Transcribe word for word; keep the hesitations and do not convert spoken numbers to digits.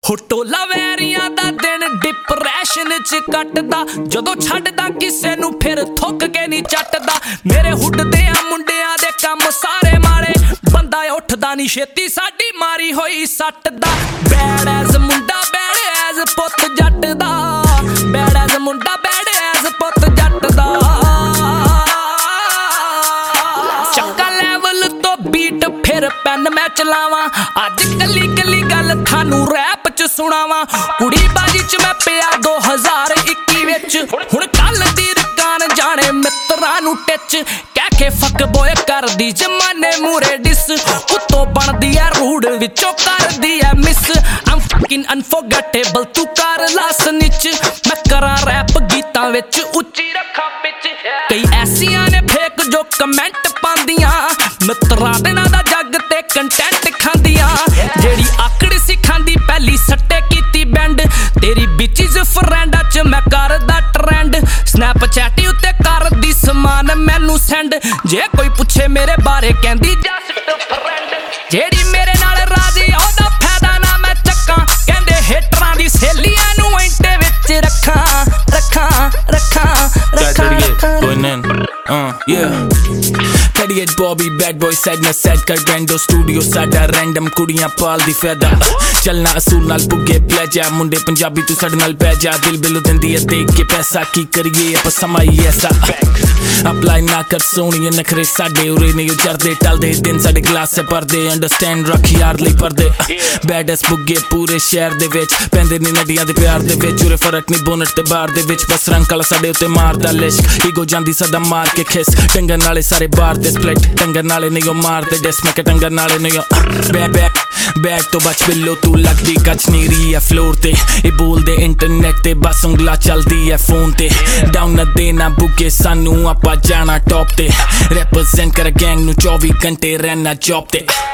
ਟੋਲਾ ਵੈਰੀਆਂ ਦਾ ਦਿਨ ਡਿਪਰੈਸ਼ਨ ਚ ਕੱਟਦਾ ਜਦੋਂ ਛੱਡਦਾ ਕਿਸੇ ਨੂੰ ਫਿਰ ਥੁੱਕ ਕੇ ਨਹੀਂ ਚੱਟਦਾ। ਮੇਰੇ ਹੁੱਡਦੇ ਆ ਮੁੰਡਿਆਂ ਦੇ ਕੰਮ ਸਾਰੇ ਮਾੜੇ, ਬੰਦਾ ਉੱਠਦਾ ਨਹੀਂ ਛੇਤੀ ਸਾਡੀ ਮਾਰੀ ਹੋਈ ਸੱਟ ਦਾ। ਬੈਡ ਐਜ਼ ਮੁੰਡਾ ਬੈਡ ਐਜ਼ ਪੁੱਤ ਜੱਟ ਦਾ, ਬੈਡ ਐਜ਼ ਮੁੰਡਾ ਬੈਡ ਐਜ਼ ਪੁੱਤ ਜੱਟ ਦਾ। ਚੱਕਾ ਲੈਵਲ ਤੋਂ ਬੀਟ ਫਿਰ ਪੈਨ ਮੈਂ ਚਲਾਵਾਂ, ਅੱਜ ਕੱਲੀ ਕੱਲੀ ਗੱਲ ਤੁਹਾਨੂੰ ਰੈਪ ਚ ਸੁਣਾਵਾਂ। ਕੁੜੀ ਬਾਜੀ ਚ ਮੈਂ ਪਿਆ ਦੋ ਹਜ਼ਾਰ ਇੱਕੀ ਵਿੱਚ, ਹੁਣ ਕੱਲ ਦੀ ਰਕਾਨ ਜਾਣੇ ਮਿੱਤਰਾਂ ਨੂੰ ਟਿੱਚ ਕਹਿ ਕੇ ਫੱਕ ਬੋਏ ਕਰਦੀ ਜਮਾਨੇ ਮੂਰੇ ਡਿਸ, ਉੱਤੋਂ ਬਣਦੀ ਐ ਰੂਡ ਵਿੱਚੋਂ ਕਰਦੀ ਐ ਮਿਸ। ਆਮ ਫਕਿੰਗ ਅਨਫੋਰਗੇਟੇਬਲ ਤੂੰ ਕਰ ਲਾਸ ਨਿਚ, ਮੈਂ ਕਰਾਂ ਰੈਪ ਗੀਤਾਂ ਵਿੱਚ ਉੱਚੀ ਰੱਖਾਂ ਪਿੱਚ। ਕਈ ਐਸੀਆਂ ਨੇ ਫੇਕ ਜੋ ਕਮੈਂਟ ਪਾਉਂਦੀਆਂ, ਮਿੱਤਰਾਂ ਦੇ ਨਾਂ ਦਾ ਜੱਗ ਤੇ ਕੰਟੈਂਟ ਖਾਂਦੀਆਂ। ਜਿਹੜੀ ਆਕੜ ਸਿਖਾਂਦੀ ਪਹਿਲੀ ਸੱਟੇ ਕੀਤੀ ਬੈਂਡ, ਤੇਰੀ ਬਿਚੀਜ਼ ਫਰੈਂਡਾਂ ਚ ਮੈਂ ਕਰਦਾ ਟਰੈਂਡ। ਸਨੈਪਚੈਟ ਉੱਤੇ ਕਰਦੀ ਸਮਾਨ ਮੈਨੂੰ ਸੈਂਡ, ਜੇ ਕੋਈ ਪੁੱਛੇ ਮੇਰੇ ਬਾਰੇ ਕਹਿੰਦੀ ਜਸਟ ਫਰੈਂਡ। ਜਿਹੜੀ ਮੇਰੇ ਨਾਲ ਰਾਜੀ ਉਹਦਾ ਫਾਇਦਾ ਨਾ ਮੈਂ ਚੱਕਾਂ, ਕਹਿੰਦੇ ਹੇਟਰਾਂ ਦੀ ਸਹੇਲੀਆਂ ਨੂੰ ਇੰਟੇ ਵਿੱਚ ਰੱਖਾਂ ਰੱਖਾਂ ਰੱਖਾਂ ਰੱਖਾਂ। thirty-eight Bobby bad boy side na set ਕਰ ਬੈਂਡੋ ਸਟੂਡੀਓ ਸਾਡਾ ਰੈਂਡਮ ਕੁੜੀਆਂ ਪਾਲਦੀ ਫਾਇਦਾ। ਚੱਲਣਾ ਅਸੂਲ ਨਾਲ ਪੁੱਗੇ ਪੈ ਜਾ ਮੁੰਡੇ ਪੰਜਾਬੀ ਤੂੰ ਸਾਡੇ ਨਾਲ ਪੈ ਜਾ, ਦਿਲ ਬਿਲੋ ਦਿੰਦੀ ਹੈ ਦੇਖ ਕੇ ਪੈਸਾ ਕੀ ਕਰੀਏ ਆਪਾਂ ਸਮਾਂ ਹੀ ਐਸਾ। ਅਪਲਾਈ ਨਾ ਕਰ ਸੋਹਣੀਏ ਨਖਰੇ ਸਾਡੇ ਉਰੇ ਨਹੀਂ ਉਜਰਦੇ ਟਲਦੇ ਦਿਨ ਸਾਡੇ ਗਲਾਸ ਸੇ ਭਰਦੇ, ਅੰਡਰਸਟੈਂਡ ਰੱਖ ਯਾਰ ਲਈ ਪਰਦੇ। ਬੈਡਸ ਪੁੱਗੇ ਪੂਰੇ ਸ਼ਹਿਰ ਦੇ ਵਿੱਚ ਪੈਂਦੇ ਨੇ ਨਦੀਆਂ ਦੇ ਪਿਆਰ ਦੇ ਵਿੱਚ, ਉਰੇ ਫਰਕ ਨਹੀਂ ਬੋਨਟ ਤੇ ਬਾਹਰ ਦੇ ਵਿੱਚ, ਬਸ ਰੰਗ ਕਾਲਾ ਸਾਡੇ ਉੱਤੇ ਮਾਰਦਾ ਲਿਸ਼ਕ। ਈਗੋ ਜਾਂਦੀ ਸਦਾ ਮਾਰ ਕੇ ਖਿਸ, ਟੰਗਣ ਵਾਲੇ ਸਾਰੇ ਬਾਹਰ ਦੇ ਸਪਲਿਟ, ਟੰਗਣ ਵਾਲੇ ਨਹੀਂ ਉਹ ਮਾਰਦੇ ਡਿਸ, ਮੈਂ ਕਿ ਟੰਗਣ ਵਾਲੇ ਨਹੀਂ ਉਹ ਬੈ ਬੈ ਬੈਗ ਤੋਂ ਬਚ ਬਿੱਲੋ ਤੂੰ ਲੱਗਦੀ ਕੱਚ ਨਹੀਂ ਰਹੀ ਐ ਫਲੋਰ ਤੇ। ਇਹ ਬੋਲਦੇ ਇੰਟਰਨੈਟ ਤੇ ਬਸ ਉਂਗਲਾ ਚੱਲਦੀ ਐ ਫੋਨ ਤੇ, ਡਾਊਨ ਨਾ ਦੇਣਾ ਬੁੱਗੇ ਸਾਨੂੰ ਆਪਾਂ ਜਾਣਾ ਟੌਪ ਤੇ, ਰੈਪਰੈਜ਼ੈਂਟ ਕਰ ਗੈਂਗ ਨੂੰ ਚੌਵੀ ਘੰਟੇ ਰਹਿਣਾ ਜੌਬ ਤੇ।